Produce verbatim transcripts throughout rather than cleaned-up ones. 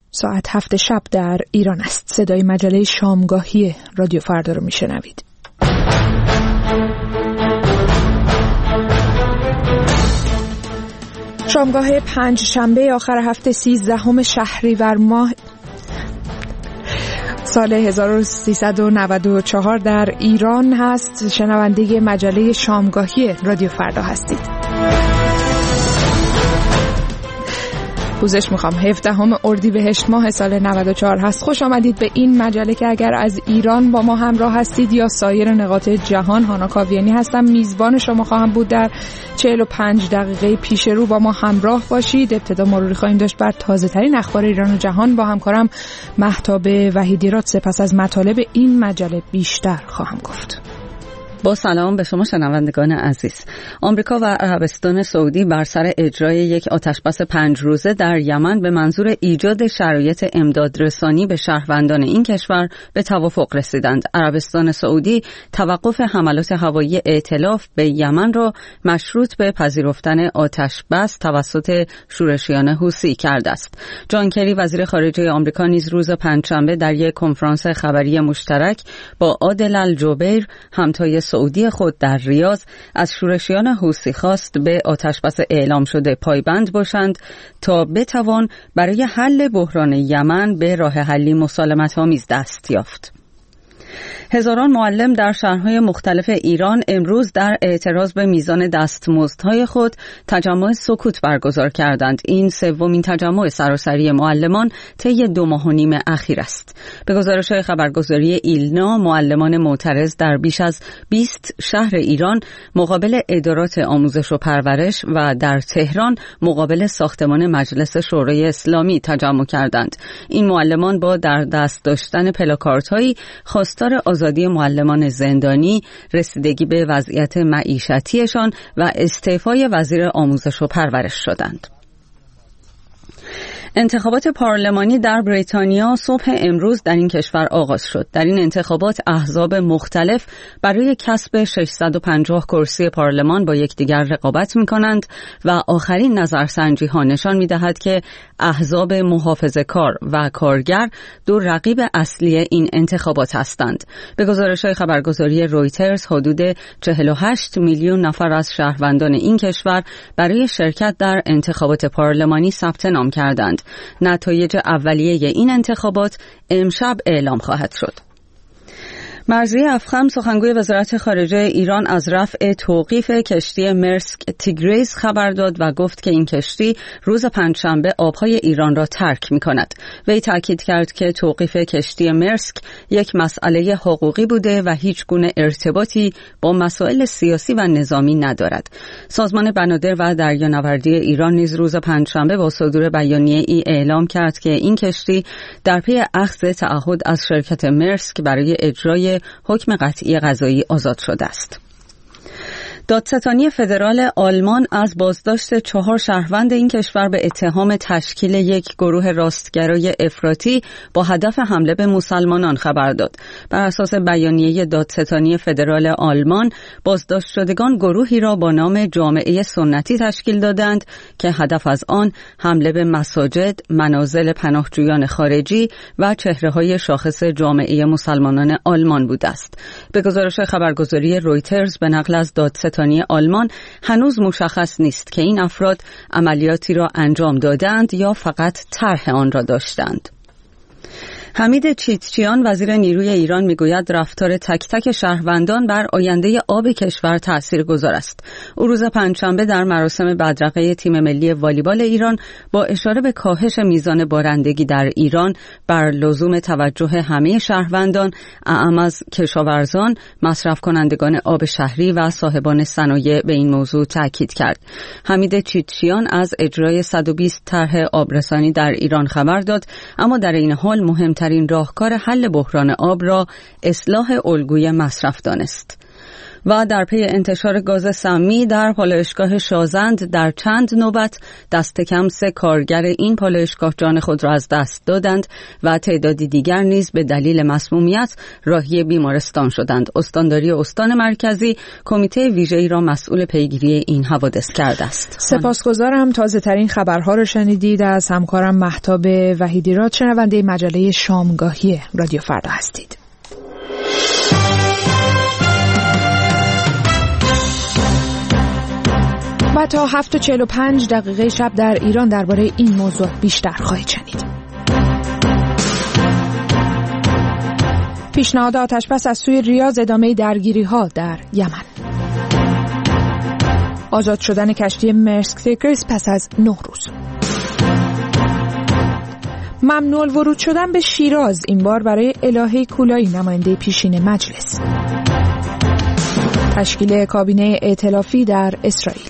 ساعت هفت شب در ایران است. صدای مجله شامگاهی رادیو فردا رو میشنوید. شامگاه پنج شنبه آخر هفته سیزدهم شهریور ماه سال هزار و سیصد و نود و چهار در ایران هست. شنونده مجله شامگاهی رادیو فردا هستید. پوزش میخوام. هفدهم اردیبهشت ماه سال نود و چهار هست. خوش آمدید به این مجله که اگر از ایران با ما همراه هستید یا سایر نقاط جهان. هانا کاویانی هستم، میزبان شما خواهم بود. در چهل و پنج دقیقه پیش رو با ما همراه باشید. ابتدا مروری خواهیم داشت بر تازه ترین اخبار ایران و جهان با همکارم مهتاب وحیدی‌راد. سپس از مطالب این مجله بیشتر خواهم گفت. با سلام به شما شنوندگان عزیز. آمریکا و عربستان سعودی بر سر اجرای یک آتشبس پنج روزه در یمن به منظور ایجاد شرایط امدادرسانی به شهروندان این کشور به توافق رسیدند. عربستان سعودی توقف حملات هوایی ائتلاف به یمن را مشروط به پذیرفتن آتشبس توسط شورشیان حوثی کرده است. جان کری وزیر خارجه آمریکا نیز روز پنجشنبه در یک کنفرانس خبری مشترک با عادل الجبیر همتای سعودی خود در ریاض از شورشیان حوثی خواست به آتشبس اعلام شده پایبند باشند تا بتوان برای حل بحران یمن به راه حلی مسالمت‌آمیز دست یافت. هزاران معلم در شهرهای مختلف ایران امروز در اعتراض به میزان دستمزدهای خود تجمع سکوت برگزار کردند. این سومین تجمع سراسری معلمان طی دو ماه و نیم اخیر است. به گزارش خبرگزاری ایلنا، معلمان معترض در بیش از بیست شهر ایران مقابل ادارات آموزش و پرورش و در تهران مقابل ساختمان مجلس شورای اسلامی تجمع کردند. این معلمان با در دست داشتن پلاکاردهایی خواستار آزادی معلمان زندانی، رسیدگی به وضعیت معیشتیشان و استعفای وزیر آموزش و پرورش شدند. انتخابات پارلمانی در بریتانیا صبح امروز در این کشور آغاز شد. در این انتخابات احزاب مختلف برای کسب ششصد و پنجاه کرسی پارلمان با یکدیگر رقابت می‌کنند و آخرین نظرسنجی ها نشان می‌دهد که احزاب محافظه‌کار و کارگر دو رقیب اصلی این انتخابات هستند. به گزارش خبرگزاری رویترز حدود چهل و هشت میلیون نفر از شهروندان این کشور برای شرکت در انتخابات پارلمانی ثبت نام کردند. نتایج اولیه این انتخابات امشب اعلام خواهد شد. مرضیه افخم سخنگوی وزارت خارجه ایران از رفع توقیف کشتی مرسک تیگریس خبر داد و گفت که این کشتی روز پنجشنبه آبهای ایران را ترک می کند. وی تاکید کرد که توقیف کشتی مرسک یک مسئله حقوقی بوده و هیچ گونه ارتباطی با مسائل سیاسی و نظامی ندارد. سازمان بنادر و دریانوردی ایران نیز روز پنجشنبه با صدور بیانیه ای اعلام کرد که این کشتی در پی اخذ تعهد از شرکت مرسک برای اجرای حکم قطعی قضایی آزاد شده است. دادستانی فدرال آلمان از بازداشت چهار شهروند این کشور به اتهام تشکیل یک گروه راستگرای افراطی با هدف حمله به مسلمانان خبر داد. بر اساس بیانیه دادستانی فدرال آلمان، بازداشت شدگان گروهی را با نام جامعه سنتی تشکیل دادند که هدف از آن حمله به مساجد، منازل پناهجویان خارجی و چهره‌های شاخص جامعه مسلمانان آلمان بوده است. به گزارش خبرگزاری رویترز به نقل از دادستانی آلمان هنوز مشخص نیست که این افراد عملیاتی را انجام دادند یا فقط طرح آن را داشتند. حمید چیتچیان وزیر نیروی ایران میگوید رفتار تک تک شهروندان بر آینده آب کشور تاثیرگذار است. او روز پنجشنبه در مراسم بدرقه تیم ملی والیبال ایران با اشاره به کاهش میزان بارندگی در ایران بر لزوم توجه همه شهروندان، اعم از کشاورزان، مصرف کنندگان آب شهری و صاحبان صنایع به این موضوع تاکید کرد. حمید چیتچیان از اجرای صد و بیست طرح آبرسانی در ایران خبر داد، اما در این حال مهمترین راهکار حل بحران آب را اصلاح الگوی مصرف دانست. و در پی انتشار گاز سمی در پالایشگاه شازند در چند نوبت دست کم سه کارگر این پالایشگاه جان خود را از دست دادند و تعدادی دیگر نیز به دلیل مسمومیت راهی بیمارستان شدند. استانداری استان مرکزی کمیته ویژه‌ای را مسئول پیگیری این حوادث کرده است. سپاسگزارم. تازه ترین خبرها را شنیدید از همکارم مهتاب وحیدی‌راد. شنونده مجله شامگاهی رادیو فردا هستید. و تا هفت و چهل و پنج دقیقه شب در ایران درباره این موضوع بیشتر خواهید شنید. پیشنهاد آتشبس از سوی ریاض ادامه درگیری‌ها در یمن. آزاد شدن کشتی مرسک تیکرز پس از نه روز. ممنوع الورود شدن به شیراز این بار برای الهه کولایی نماینده پیشین مجلس. تشکیل کابینه ائتلافی در اسرائیل.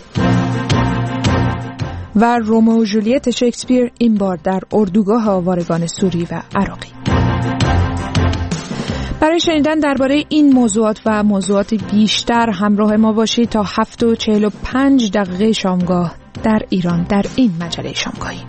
و رومئو و ژولیت شکسپیر این بار در اردوگاه آوارگان سوری و عراقی. برای شنیدن درباره این موضوعات و موضوعات بیشتر همراه ما باشید تا هفت و چهل و پنج دقیقه شامگاه در ایران در این مجله شامگاهی.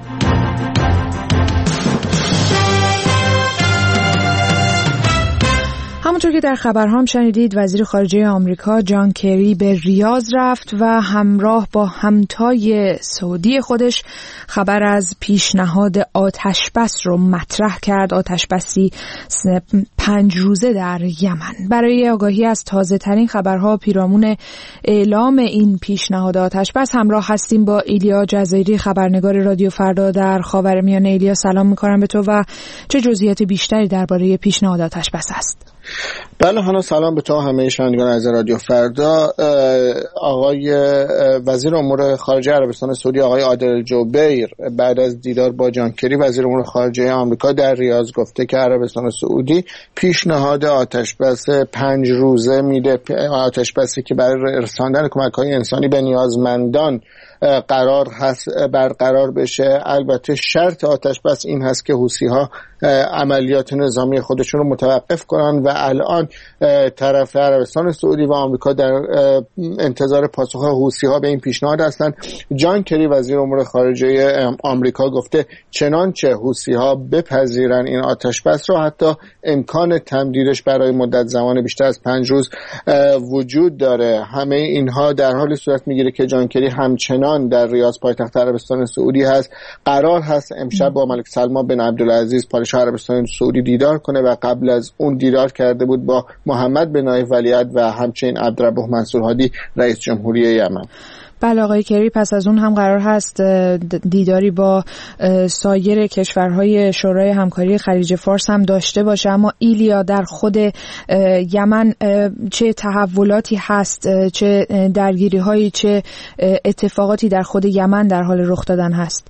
همونطور که در خبرها هم شنیدید وزیر خارجه آمریکا جان کری به ریاض رفت و همراه با همتای سعودی خودش خبر از پیشنهاد آتشبس رو مطرح کرد. آتشبسی پنج روزه در یمن. برای آگاهی از تازه ترین خبرها پیرامون اعلام این پیشنهاد آتشبس همراه هستیم با ایلیا جزایری خبرنگار رادیو فردا در خاورمیانه. ایلیا سلام می‌کنم به تو و چه جزئیات بیشتری درباره پیشنهاد آتشبس است؟ بله هانا، سلام به تو همه شنوندگان از رادیو فردا. آقای وزیر امور خارجه عربستان سعودی آقای عادل جبیر بعد از دیدار با جان کری وزیر امور خارجه آمریکا در ریاض گفته که عربستان سعودی پیشنهاد آتشبس پنج روزه میده، آتشبسی که برای رساندن کمک‌های انسانی به نیازمندان قرار هست برقرار بشه. البته شرط آتشبس این هست که حوثی‌ها عملیات نظامی خودشون رو متوقف کنن و الان طرف عربستان سعودی و آمریکا در انتظار پاسخ حوثی‌ها به این پیشنهاد هستند. جان کری وزیر امور خارجه آمریکا گفته چنانچه حوثی‌ها بپذیرن این آتشبس رو حتی امکان تمدیدش برای مدت زمان بیشتر از پنج روز وجود داره. همه اینها در حال صورت میگیره که جان کری همچنان در ریاض پایتخت عربستان سعودی هست. قرار هست امشب با ملک سلمان بن عبدالعزیز پادشاه عربستان سعودی دیدار کنه و قبل از اون دیدار کرده بود با محمد بن نایف ولیعهد و همچنین عبدالربه منصور هادی رئیس جمهوری یمن. بله آقای کری، پس از اون هم قرار هست دیداری با سایر کشورهای شورای همکاری خلیج فارس هم داشته باشه. اما ایلیا در خود یمن چه تحولاتی هست، چه درگیری هایی، چه اتفاقاتی در خود یمن در حال رخ دادن هست؟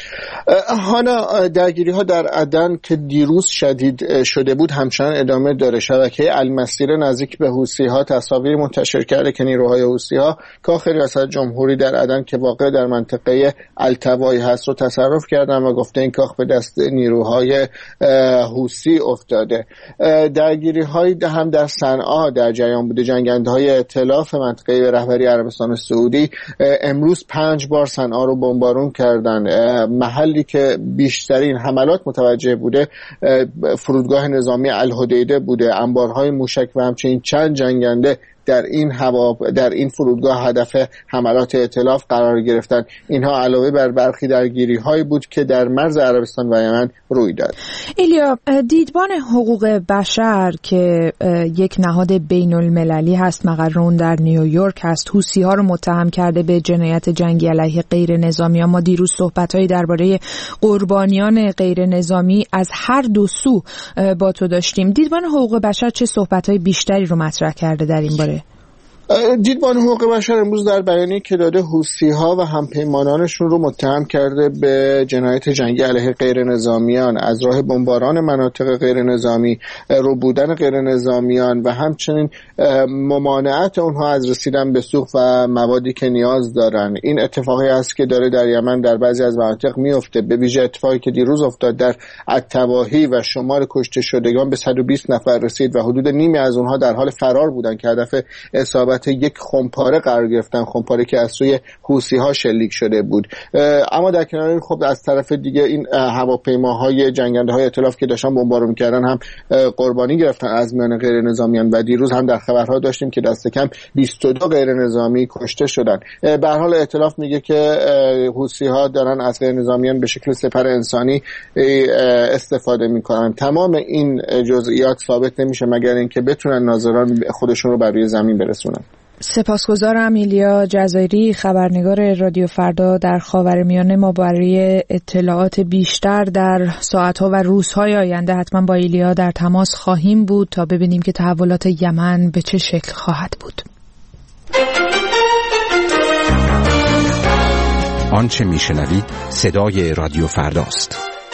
هانا، درگیری ها در عدن که دیروز شدید شده بود همچنان ادامه داره. شبکه المسیر نزدیک به حوثی ها تصاویر منتشر کرده که نیروهای حوثی ها کاخ ریاست جمهوری در عدن که واقع در منطقه التوایی هست رو تصرف کردن و گفته این کاخ به دست نیروهای حوثی افتاده. درگیری های هم در صنعا در جریان بوده. جنگنده های ائتلاف منطقه به رهبری عربستان سعودی امروز پنج بار صنعا رو بمبارون کردن. محلی که بیشترین حملات متوجه بوده فرودگاه نظامی الحدیده بوده. انبارهای موشک و همچنین چند جنگنده در این هوا در این فرودگاه هدف حملات ائتلاف قرار گرفتن. اینها علاوه بر برخی درگیری هایی بود که در مرز عربستان و یمن روی داد. ایلیا، دیدبان حقوق بشر که یک نهاد بین المللی هست، مقر اون در نیویورک هست، حوثی ها رو متهم کرده به جنایت جنگی علیه غیر نظامی. اما دیروز صحبت‌هایی درباره قربانیان غیر نظامی از هر دو سو با تو داشتیم. دیدبان حقوق بشر چه صحبت‌های بیشتری رو مطرح کرده در این باره؟ دیدبان حقوق بشر امروز در بیانیه‌ای که داده حوثی‌ها و همپیمانانشون رو متهم کرده به جنایت جنگی علیه غیر نظامیان از راه بمباران مناطق غیر نظامی، رو بودن غیر نظامیان و همچنین ممانعت اونها از رسیدن به سوخت و موادی که نیاز دارن. این اتفاقی است که داره در یمن در بعضی از مناطق میفته، به ویژه اتفاقی که دیروز افتاد در التواهی و شمار کشته شدگان به صد و بیست نفر رسید و حدود نیمی از اونها در حال فرار بودن که هدف اصابت حالت یک خمپاره قرار گرفتن، خمپاره که از سوی حوثی‌ها شلیک شده بود. اما در کنار این خب از طرف دیگه این هواپیماهای جنگنده‌های ائتلاف که داشتن بمبارون می‌کردن هم قربانی گرفتن از میان غیر نظامیان و دیروز هم در خبرها داشتیم که دست کم بیست و دو غیر نظامی کشته شدن. به هر حال ائتلاف میگه که حوثی‌ها دارن از غیر نظامیان به شکل سپر انسانی استفاده می‌کنن. تمام این جزئیات ثابت نمیشه مگر اینکه بتونن ناظران خودشون رو بر روی زمین برسونن. سپاسگزارم. ایلیا جزایری، خبرنگار رادیو فردا در خاورمیانه. ما برای اطلاعات بیشتر در ساعت‌ها و روزهای آینده حتما با ایلیا در تماس خواهیم بود تا ببینیم که تحولات یمن به چه شکل خواهد بود. آنچه میشنوید صدای رادیو فرداست.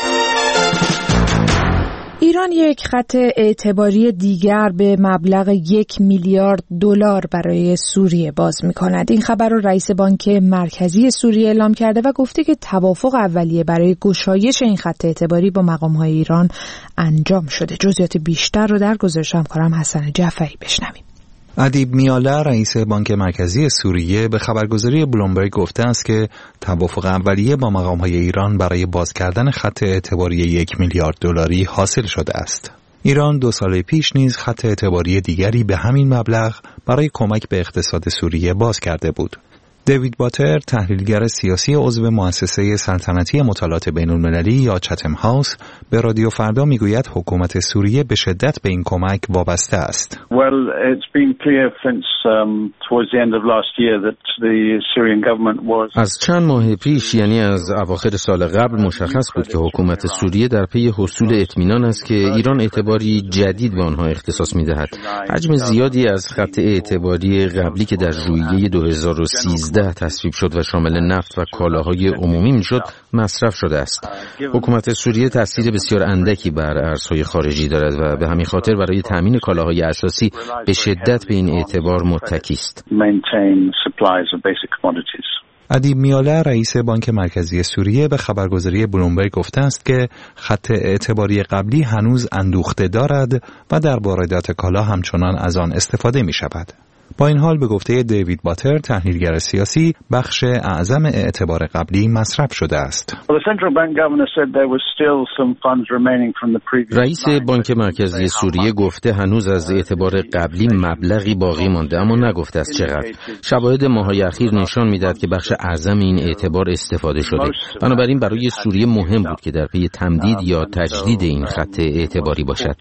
ایران یک خط اعتباری دیگر به مبلغ یک میلیارد دلار برای سوریه باز می‌کند. این خبر را رئیس بانک مرکزی سوریه اعلام کرده و گفته که توافق اولیه برای گشایش این خط اعتباری با مقام‌های ایران انجام شده. جزئیات بیشتر رو در گزارش همکارم حسن جعفری بشنویم. ادیب میاله رئیس بانک مرکزی سوریه به خبرگزاری بلومبرگ گفته است که توافق اولیه با مقام‌های ایران برای باز کردن خط اعتباری یک میلیارد دلاری حاصل شده است. ایران دو سال پیش نیز خط اعتباری دیگری به همین مبلغ برای کمک به اقتصاد سوریه باز کرده بود. دیوید باتر، تحلیلگر سیاسی عضو مؤسسه سلطنتی مطالعات بین‌المللی یا چتم هاوس، به رادیو فردا میگوید حکومت سوریه به شدت به این کمک وابسته است. Well, it's been clear since um, towards the end of last year that the Syrian government was از چند ماه پیش، یعنی از اواخر سال قبل، مشخص بود که حکومت سوریه در پی حصول اطمینان است که ایران اعتباری جدید به آنها اختصاص می‌دهد. حجم زیادی از خط اعتباری قبلی که در ژوئیه دو هزار و سیزده تصویب شد و شامل نفت و کالاهای عمومی میشد مصرف شده است. حکومت سوریه تاثیر بسیار اندکی بر ارزهای خارجی دارد و به همین خاطر برای تامین کالاهای اساسی به شدت به این اعتبار متکی است. ادیب میاله رئیس بانک مرکزی سوریه به خبرگزاری بلومبرگ گفته است که خط اعتباری قبلی هنوز اندوخته دارد و در واردات کالا همچنان از آن استفاده می شود. با این حال به گفته دیوید باتر، تحلیلگر سیاسی، بخش اعظم اعتبار قبلی مصرف شده است. رئیس بانک مرکزی سوریه گفته هنوز از اعتبار قبلی مبلغی باقی مانده، اما نگفته است چقدر. شواهد ماه‌های اخیر نشان می‌دهد که بخش اعظم این اعتبار استفاده شده. بنابراین برای سوریه مهم بود که در پی تمدید یا تجدید این خط اعتباری باشد.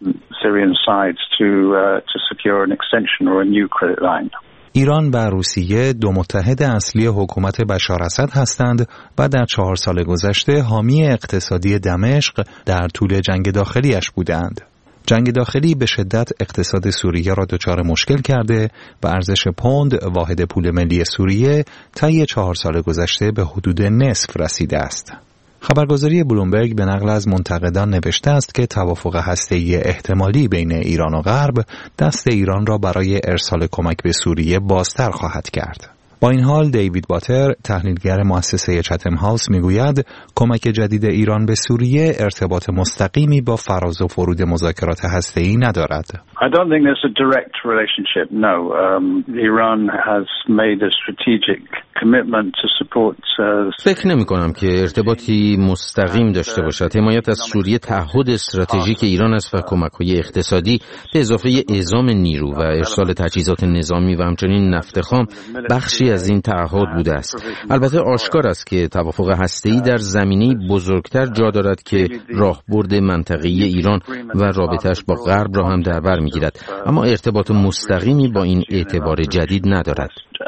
ایران و روسیه دو متحد اصلی حکومت بشار اسد هستند و در چهار سال گذشته حامی اقتصادی دمشق در طول جنگ داخلیش بودند. جنگ داخلی به شدت اقتصاد سوریه را دچار مشکل کرده و ارزش پوند، واحد پول ملی سوریه، طی چهار سال گذشته به حدود نصف رسیده است. خبرگزاری بلومبرگ به نقل از منتقدان نوشته است که توافق هسته‌ای احتمالی بین ایران و غرب دست ایران را برای ارسال کمک به سوریه بازتر خواهد کرد. با این حال دیوید باتر، تحلیلگر مؤسسه چتم هاوس، میگوید کمک جدید ایران به سوریه ارتباط مستقیمی با فراز و فرود مذاکرات هسته‌ای ندارد. I don't think there's a direct relationship. No, um, Iran has made a strategic commitment to support. Uh, فکر نمی کنم که ارتباطی مستقیم داشته باشد. حمایت از سوریه تعهد استراتژیک ایران است و کمک‌های اقتصادی به اضافه اعزام نیرو و ارسال تجهیزات نظامی و همچنین نفت خام بخشی از این تعهد بوده است. البته آشکار است که توافق هسته‌ای در زمینه‌ای بزرگتر جا دارد که راهبرد منطقه‌ای ایران و رابطه‌اش با غرب را هم در بر می‌گیرد، اما ارتباط مستقیمی با این اعتبار جدید ندارد.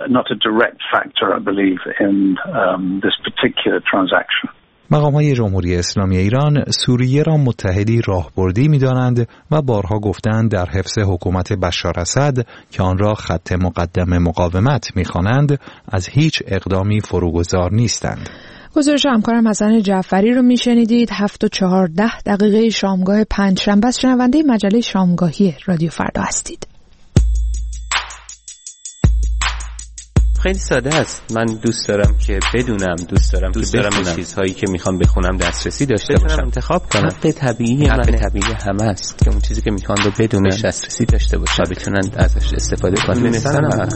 مقام‌های جمهوری اسلامی ایران سوریه را متحدی راهبردی می‌دانند و بارها گفتند در حفظ حکومت بشار اسد که آن را خط مقدم مقاومت می‌خوانند از هیچ اقدامی فروگذار نیستند. گزارش همکارم حسن جعفری رو میشنیدید. هفت و چهارده دقیقه شامگاه پنجشنبه است. شنونده مجله شامگاهی رادیو فردا هستید. خیلی ساده است. من دوست دارم که بدونم، دوست دارم دوست که دارم به چیزهایی که میخوام بخونم دسترسی داشته باشم، انتخاب کنم. حق طبیعی من طبیعی همه است که اون چیزی که میخوام رو بدونن، دسترسی داشته باشن و بتونن ازش استفاده کنن. دونستن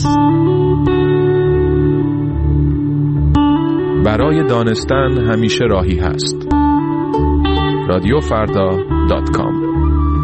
برای دانستن همیشه راهی هست. رادیو فردا دات کام.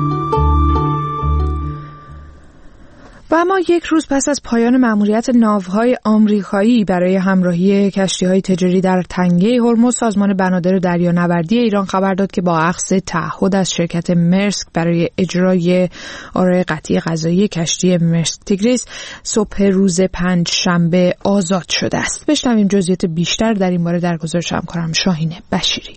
و اما یک روز پس از پایان مأموریت ناوهای آمریکایی برای همراهی کشتی‌های تجاری در تنگه هرمز، سازمان بنادر دریانوردی ایران خبر داد که با اخذ تعهد از شرکت مرسک برای اجرای آرای قطعی غذایی کشتی مرسک تیگریس صبح روز پنج شنبه آزاد شده است. بشنویم جزئیات بیشتر در این باره در گزارش همکارم شاهین بشیری.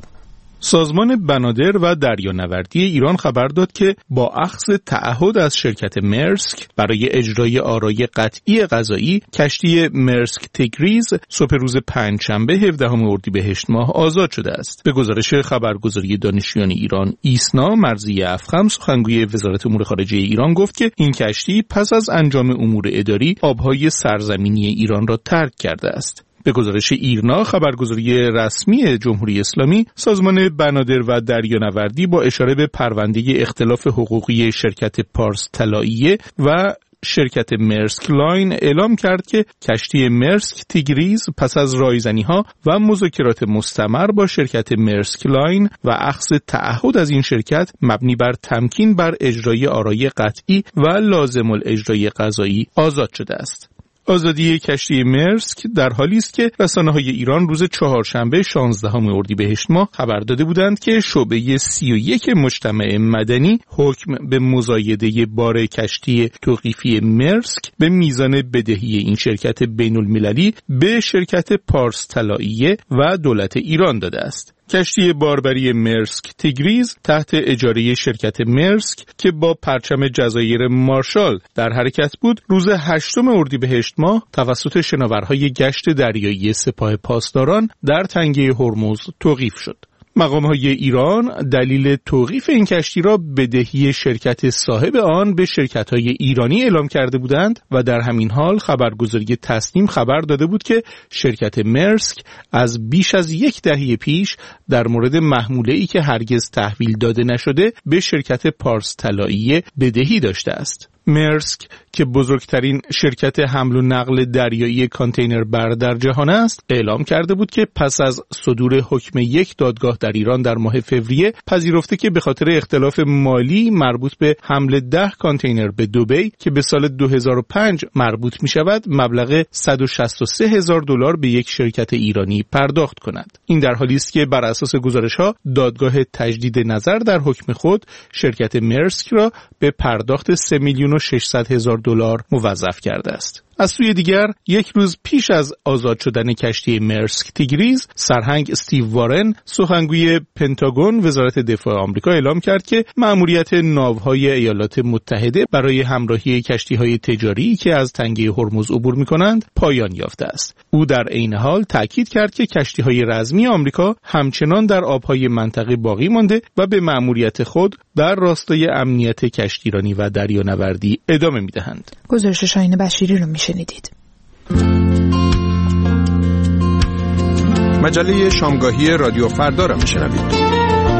سازمان بنادر و دریانوردی ایران خبر داد که با اخذ تعهد از شرکت مرسک برای اجرای آرای قطعی غذایی کشتی مرسک تیگریز صبح روز پنجشنبه هفدهم اردیبهشت ماه آزاد شده است. به گزارش خبرگزاری دانشجویان ایران ایسنا، مرضیه افخم سخنگوی وزارت امور خارجه ایران گفت که این کشتی پس از انجام امور اداری آبهای سرزمینی ایران را ترک کرده است. به گزارش ایرنا، خبرگزاری رسمی جمهوری اسلامی، سازمان بنادر و دریانوردی با اشاره به پرونده اختلاف حقوقی شرکت پارس طلاییه و شرکت مرسک لاین اعلام کرد که کشتی مرسک تیگریز پس از رایزنی‌ها و مذاکرات مستمر با شرکت مرسک لاین و اخذ تعهد از این شرکت مبنی بر تمکین بر اجرای آرای قطعی و لازم الاجرای قضایی آزاد شده است. آزادی کشتی مرسک در حالی است که رسانه‌های ایران روز چهارشنبه شانزدهم اردیبهشت ماه خبر داده بودند که شعبه سی و یک مجتمع مدنی حکم به مزایده بار کشتی توقیفی مرسک به میزان بدهی این شرکت بین‌المللی به شرکت پارس طلاییه و دولت ایران داده است. کشتی باربری مرسک تیگریز تحت اجاره شرکت مرسک که با پرچم جزایر مارشال در حرکت بود، روز هشتم اردیبهشت ماه توسط شناورهای گشت دریایی سپاه پاسداران در تنگه هرمز توقیف شد. مقام‌های ایران دلیل توقیف این کشتی را بدهی شرکت صاحب آن به شرکت‌های ایرانی اعلام کرده بودند و در همین حال خبرگزاری تسنیم خبر داده بود که شرکت مرسک از بیش از یک دهه پیش در مورد محموله‌ای که هرگز تحویل داده نشده به شرکت پارس طلاییه بدهی داشته است. مرسک که بزرگترین شرکت حمل و نقل دریایی کانتینر بر در جهان است، اعلام کرده بود که پس از صدور حکم یک دادگاه در ایران در ماه فوریه پذیرفته که به خاطر اختلاف مالی مربوط به حمل ده کانتینر به دبی که به سال دو هزار و پنج مربوط می شود، مبلغ صد و شصت و سه هزار دلار به یک شرکت ایرانی پرداخت کند. این در حالی است که بر اساس گزارش‌ها دادگاه تجدید نظر در حکم خود شرکت مرسک را به پرداخت سه میلیون و ششصد هزار دلار موظف کرده است. از سوی دیگر یک روز پیش از آزاد شدن کشتی مرسک تیگریز، سرهنگ استیو وارن سخنگوی پنتاگون وزارت دفاع آمریکا اعلام کرد که مأموریت ناوهای ایالات متحده برای همراهی کشتی‌های تجاری که از تنگه هرمز عبور می‌کنند پایان یافته است. او در عین حال تاکید کرد که کشتی‌های رزمی آمریکا همچنان در آب‌های منطقه باقی مانده و به مأموریت خود در راستای امنیت کشتیرانی و دریانوردی ادامه می‌دهند. گزارش شاهین بشیری رو می‌شنیدید. مجله شامگاهی رادیو فردا را می‌شنوید.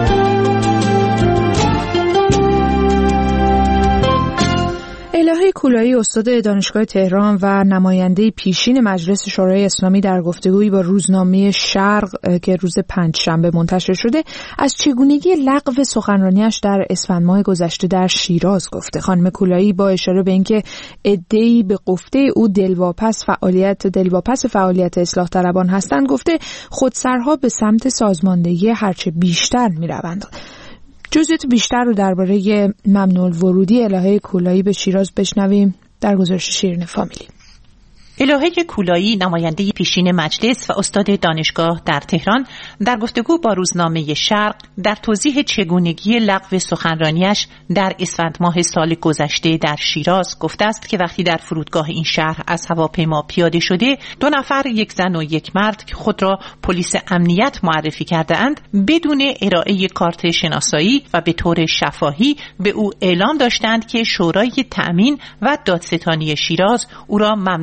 الهه کولایی، استاد دانشگاه تهران و نماینده پیشین مجلس شورای اسلامی، در گفتگویی با روزنامه شرق که روز پنجشنبه منتشر شده از چگونگی لغو سخنرانیش در اسفند ماه گذشته در شیراز گفته. خانم کولایی با اشاره به اینکه عده‌ای به گفته او دلواپس فعالیت دلواپس فعالیت اصلاح طلبان هستند، گفته خودسرها به سمت سازماندهی هرچه بیشتر می‌روند. جزئیات بیشتر رو درباره ممنوع الورودی الهه کولایی به شیراز بشنویم در گزارش شیرین فامیلی. الهه کولایی، نماینده پیشین مجلس و استاد دانشگاه در تهران، در گفتگو با روزنامه شرق در توضیح چگونگی لغو سخنرانیش در اسفند ماه سال گذشته در شیراز گفته است که وقتی در فرودگاه این شهر از هواپیما پیاده شده، دو نفر، یک زن و یک مرد که خود را پلیس امنیت معرفی کرده اند، بدون ارائه کارت شناسایی و به طور شفاهی به او اعلام داشتند که شورای تأمین و دادستانی شیراز او را ممنوع الورود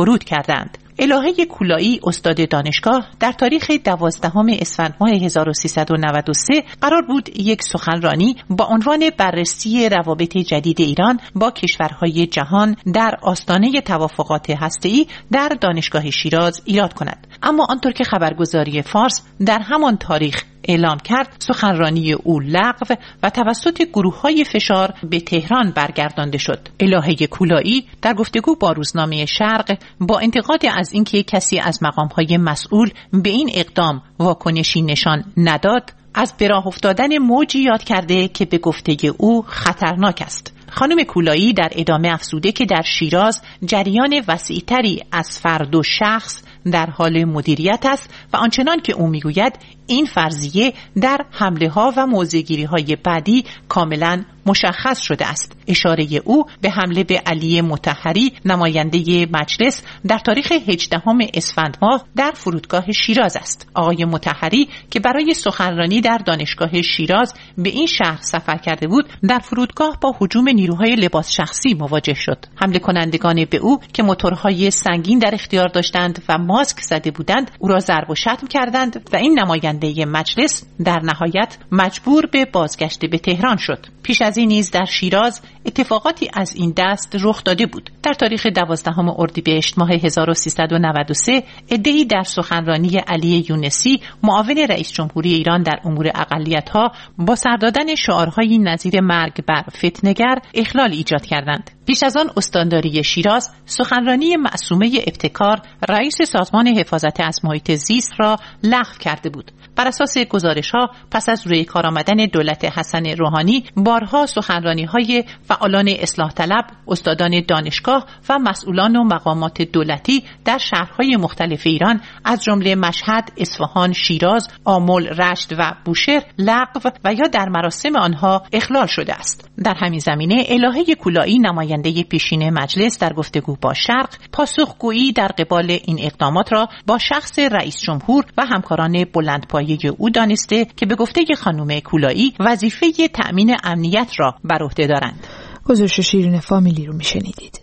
ورود کردند. الهه کولایی استاد دانشگاه در تاریخ دوازدهم اسفند ماه هزار و سیصد و نود و سه قرار بود یک سخنرانی با عنوان بررسی روابط جدید ایران با کشورهای جهان در آستانه توافقات هسته‌ای در دانشگاه شیراز ایراد کند. اما آنطور که خبرگزاری فارس در همان تاریخ اعلام کرد، سخنرانی او لغو و توسط گروه‌های فشار به تهران برگردانده شد. الهه کولایی در گفتگو با روزنامه شرق با انتقاد از اینکه کسی از مقام‌های مسئول به این اقدام واکنشی نشان نداد، از به راه افتادن موجی یاد کرده که به گفته او خطرناک است. خانم کولایی در ادامه افزوده که در شیراز جریان وسیع‌تری از فرد و شخص در حال مدیریت است و آنچنان که او میگوید این فرضیه در حمله ها و موضع‌گیری های بعدی کاملا مشخص شده است. اشاره او به حمله به علی مطهری نماینده مجلس در تاریخ هجدهم اسفند ماه در فرودگاه شیراز است. آقای مطهری که برای سخنرانی در دانشگاه شیراز به این شهر سفر کرده بود، در فرودگاه با هجوم نیروهای لباس شخصی مواجه شد. حمله کنندگان به او که موتورهای سنگین در اختیار داشتند و ماسک زده بودند، او را ضرب و شتم کردند و این نماینده مجلس در نهایت مجبور به بازگشت به تهران شد. پیش از این نیز در شیراز اتفاقاتی از این دست رخ داده بود. در تاریخ دوازدهم اردیبهشت ماه هزار و سیصد و نود و سه عده‌ای در سخنرانی علی یونسی معاون رئیس جمهوری ایران در امور اقلیت‌ها با سر دادن شعارهای نظیر مرگ بر فتنه‌گر اخلال ایجاد کردند. پیش از آن استانداری شیراز سخنرانی معصومه ابتکار رئیس سازمان حفاظت از محیط زیست را لغو کرده بود. بر اساس گزارش‌ها پس از روی کار آمدن دولت حسن روحانی بارها سخنرانی‌های فعالان اصلاح طلب، استادان دانشگاه و مسئولان و مقامات دولتی در شهرهای مختلف ایران از جمله مشهد، اصفهان، شیراز، آمل، رشت و بوشهر لغو و یا در مراسم آنها اخلال شده است. در همین زمینه الهه کولایی نماینده پیشین مجلس در گفتگو با شرق پاسخگویی در قبال این اقدامات را با شخص رئیس جمهور و همکاران بلندپایه او دانسته که به گفته خانم کولایی وظیفه تأمین امنیت را بر عهده دارند. گزارش شیرین فامیلی رو میشنیدید.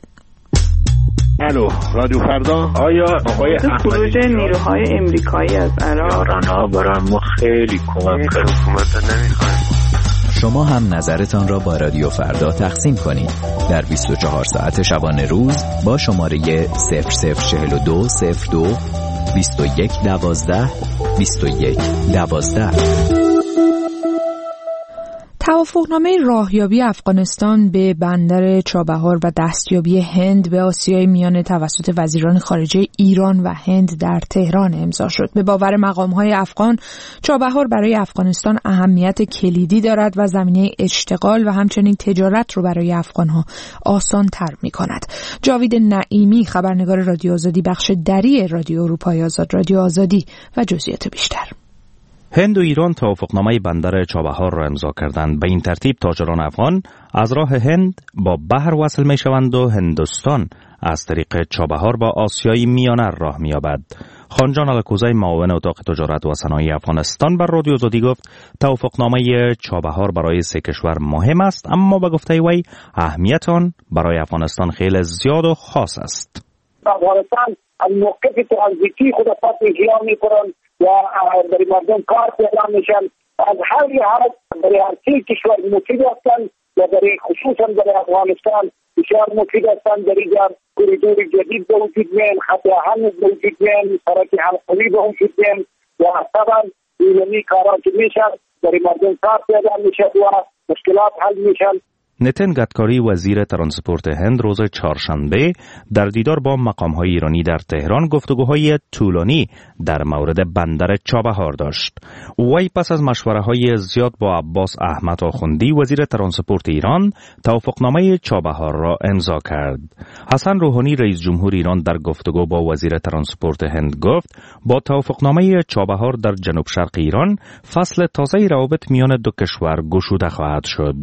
الو رادیو فردا. آیا آقای خروج نیروهای امریکایی از عراق ها برای ما خیلی کمک کرد. حکومت نمیخوایم. شما هم نظرتان را با رادیو فردا تقسیم کنید در بیست و چهار ساعت شبانه روز با شماره صفر صفر چهل و دو صفر دو بیست و یک دوازده بیست و یک دوازده. توافقنامه راهیابی افغانستان به بندر چابهار و دستیابی هند به آسیای میانه توسط وزیران خارجه ایران و هند در تهران امضا شد. به باور مقام‌های افغان، چابهار برای افغانستان اهمیت کلیدی دارد و زمینه اشتغال و همچنین تجارت رو برای افغان‌ها آسان‌تر می‌کند. جاوید نعیمی، خبرنگار رادیو آزادی بخش دری رادیو اروپای آزاد، رادیو آزادی و جزئیات بیشتر. هند و ایران توافقنامه بندر چابهار را امضا کردند. به این ترتیب تاجران افغان از راه هند با بحر وصل می شوند و هندوستان از طریق چابهار با آسیای میانه راه می یابد. خانجان الکوزی، معاون اتاق تجارت و صنایع افغانستان، بر رادیو آزادی گفت توافقنامه چابهار برای سه کشور مهم است، اما به گفته وی اهمیت آن برای افغانستان خیلی زیاد و خاص است. افغانستان از موقف ترانزیتی خود خود اجرا می‌کنند و برای مردم کار پیدا میشن. از هر جهت برای هر سه کشور مفید هستند و برای خصوصا برای افغانستان بسیار مفید هستند. در اینجا کوریدور جدید به وجود میان، خط آهن به وجود میان، سرک حلقوی به وجود میان و طبعا ایرانی کارا که میشن برای مردم کار پیدا میشه و مشکلات حل میشن. نتن گدکاری، وزیر ترانسپورت هند، روز چهارشنبه در دیدار با مقام‌های ایرانی در تهران گفتگوهای طولانی در مورد بندر چابهار داشت. وی پس از مشوره‌های زیاد با عباس احمد آخوندی، وزیر ترانسپورت ایران، توافقنامه چابهار را امضا کرد. حسن روحانی، رئیس جمهور ایران، در گفتگو با وزیر ترانسپورت هند گفت با توافقنامه چابهار در جنوب شرق ایران فصل تازه روابط میان دو کشور گشوده خواهد شد.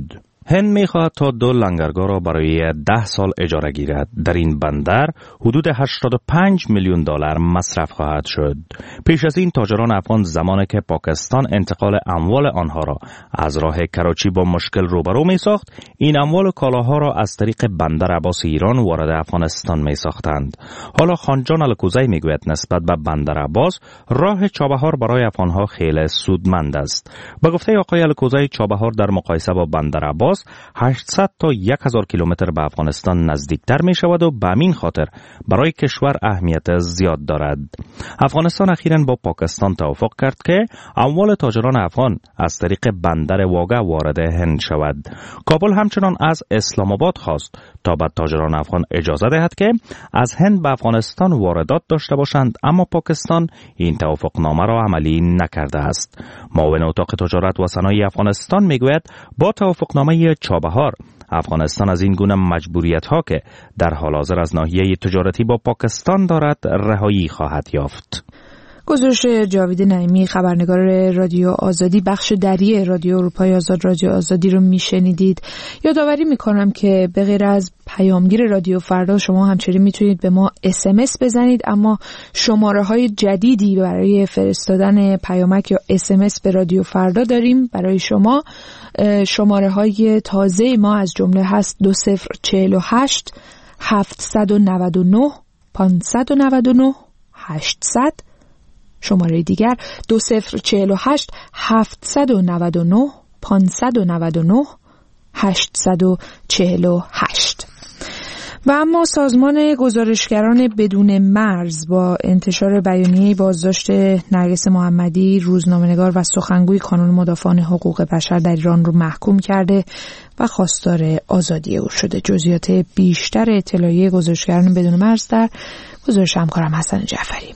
هند می‌خواهد تا دو لنگرگاه را برای ده سال اجاره گیرد. در این بندر حدود هشتاد و پنج میلیون دلار مصرف خواهد شد. پیش از این تاجران افغان زمانی که پاکستان انتقال اموال آنها را از راه کراچی با مشکل روبرو می‌ساخت، این اموال و کالاها را از طریق بندر عباس ایران وارد افغانستان می‌ساختند. حالا خانجان الکوزی میگوید نسبت به بندر عباس راه چابهار برای افغانها خیلی سودمند است. به گفته آقای الکوزی چابهار در مقایسه با بندر عباس هشتصد تا هزار کیلومتر به افغانستان نزدیکتر می شود و به همین خاطر برای کشور اهمیت زیاد دارد. افغانستان اخیراً با پاکستان توافق کرد که اموال تاجران افغان از طریق بندر واگه وارد هند شود. کابل همچنان از اسلام آباد خواست تا به تاجران افغان اجازه دهد که از هند به افغانستان واردات داشته باشند، اما پاکستان این توافق نامه را عملی نکرده است. معاون اتاق تجارت و صنایع افغانستان میگوید با توافق نامه چابهار افغانستان از این گونه مجبوریت ها که در حال حاضر از ناحیه تجارتی با پاکستان دارد رهایی خواهد یافت. گزارش جاوید نعیمی خبرنگار رادیو آزادی بخش دری رادیو اروپای آزاد رادیو آزادی رو میشنیدید. یادآوری میکنم که به غیر از پیامگیر رادیو فردا شما همچنین میتونید به ما اس ام اس بزنید، اما شماره های جدیدی برای فرستادن پیامک یا اس ام اس به رادیو فردا داریم برای شما. شماره های تازه ما از جمله هست دو صفر چهل و هشت هفتصد و نود و نه پانصد و نود و نه هشتصد. شماره دیگر دو صفر چهل و هشت هفتصد و نود و نه پانصد و نود و نه هشتصد و چهل و هشت. و اما سازمان گزارشگران بدون مرز با انتشار بیانیه بازداشت نرگس محمدی، روزنامه‌نگار و سخنگوی کانون مدافعان حقوق بشر در ایران رو محکوم کرده و خواستار آزادی او شده. جزئیات بیشتر اطلاعیه گزارشگران بدون مرز در گزارش همکارم حسن جعفری.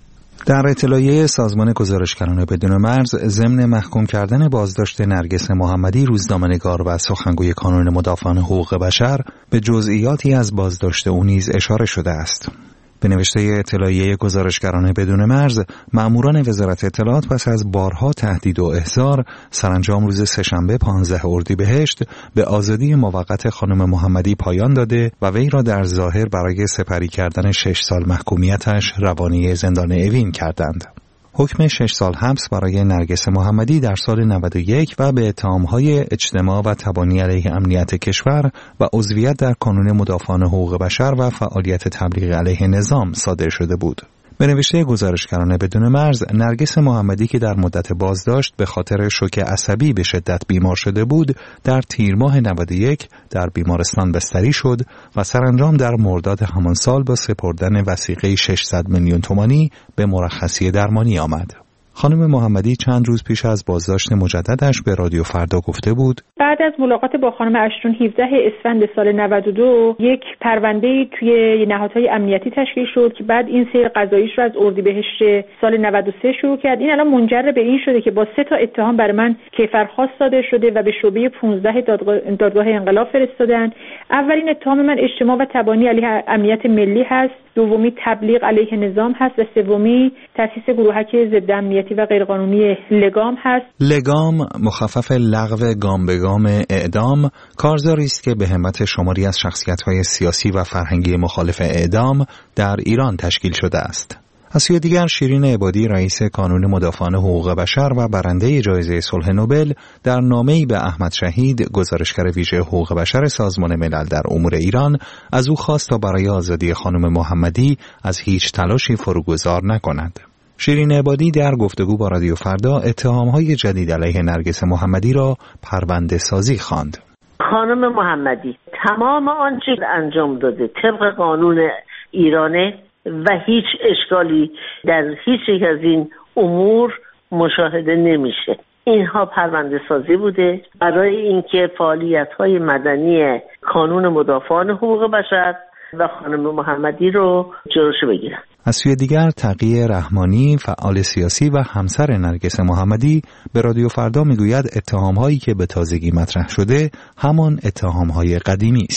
در اطلاعیه سازمان گزارشگران بدون مرز ضمن محکوم کردن بازداشت نرگس محمدی، روزنامه‌نگار و سخنگوی کانون مدافعان حقوق بشر، به جزئیاتی از بازداشت او نیز اشاره شده است. به نوشته اطلاعیه گزارشگران بدون مرز، مأموران وزارت اطلاعات پس از بارها تهدید و احضار، سرانجام روز سه‌شنبه پانزده اردیبهشت به آزادی موقت خانم محمدی پایان داده و وی را در ظاهر برای سپری کردن شش سال محکومیتش روانی زندان اوین کردند. حکم شش سال حبس برای نرگس محمدی در سال نود و یک و به اتهام‌های اجتماع و تبانی علیه امنیت کشور و عضویت در کانون مدافعان حقوق بشر و فعالیت تبلیغ علیه نظام صادر شده بود. به نوشته گزارشگران بدون مرز، نرگس محمدی که در مدت بازداشت به خاطر شوک عصبی به شدت بیمار شده بود، در تیر ماه نود و یک در بیمارستان بستری شد و سرانجام در مرداد همان سال با سپردن وثیقه ششصد میلیون تومانی به مرخصی درمانی آمد. خانم محمدی چند روز پیش از بازداشت مجددش به رادیو فردا گفته بود: بعد از ملاقات با خانم اشتون هفدهم اسفند سال نود و دو یک پرونده‌ای توی نهادهای امنیتی تشکیل شد که بعد این سیر قضاییش رو از اردیبهشت سال نود و سه شروع کرد. این الان منجر به این شده که با سه تا اتهام برای من کیفرخواست صادر شده و به شعبه پانزده دادگاه, دادگاه انقلاب فرستادن. اولین اتهام من اجتماع و تبانی علیه امنیت ملی هست، دومی تبلیغ علیه نظام هست و سومی تأسیس گروهک ضد امنیتی و غیرقانونی لگام هست. لگام مخفف لغو گام به گام اعدام، کارزاری است که به همت شماری از شخصیت‌های سیاسی و فرهنگی مخالف اعدام در ایران تشکیل شده است. از سوی دیگر شیرین عبادی، رئیس کانون مدافعان حقوق بشر و برنده جایزه صلح نوبل، در نامه‌ای به احمد شهید، گزارشگر ویژه حقوق بشر سازمان ملل در امور ایران، از او خواست تا برای آزادی خانم محمدی از هیچ تلاشی فروگذار نکند. شیرین عبادی در گفتگو با رادیو فردا اتهام‌های جدید علیه نرگس محمدی را پرونده سازی خواند. خانم محمدی تمام آنچه انجام داده طبق قانون ایرانه و هیچ اشکالی در هیچ یک از این امور مشاهده نمیشه. اینها پرونده سازی بوده برای اینکه فعالیت‌های مدنی کانون مدافعان حقوق بشر و خانم محمدی رو جلوش بگیرن. از سوی دیگر تقی رحمانی، فعال سیاسی و همسر نرگس محمدی، به رادیو فردا میگوید اتهام‌هایی که به تازگی مطرح شده همان اتهام‌های قدیمی است.